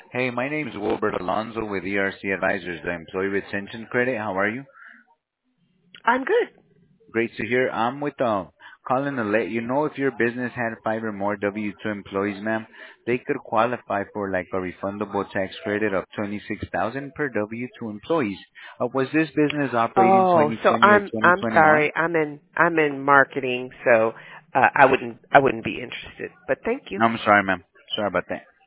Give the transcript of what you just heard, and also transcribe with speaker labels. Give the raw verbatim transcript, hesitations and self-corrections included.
Speaker 1: Hey, my name is Wilbert Alonzo with E R C Advisors, the Employee Retention Credit. How are you?
Speaker 2: I'm good.
Speaker 1: Great to hear. I'm with uh, calling to let you know if your business had five or more W two employees, ma'am, they could qualify for like a refundable tax credit of twenty-six thousand per W two employees. Uh, was this business operating
Speaker 2: Oh, so
Speaker 1: twenty twenty or
Speaker 2: I'm I'm
Speaker 1: twenty twenty-one?
Speaker 2: sorry. I'm in I'm in marketing, so uh, I wouldn't I wouldn't be interested. But thank you.
Speaker 1: I'm sorry, ma'am. Sorry about that.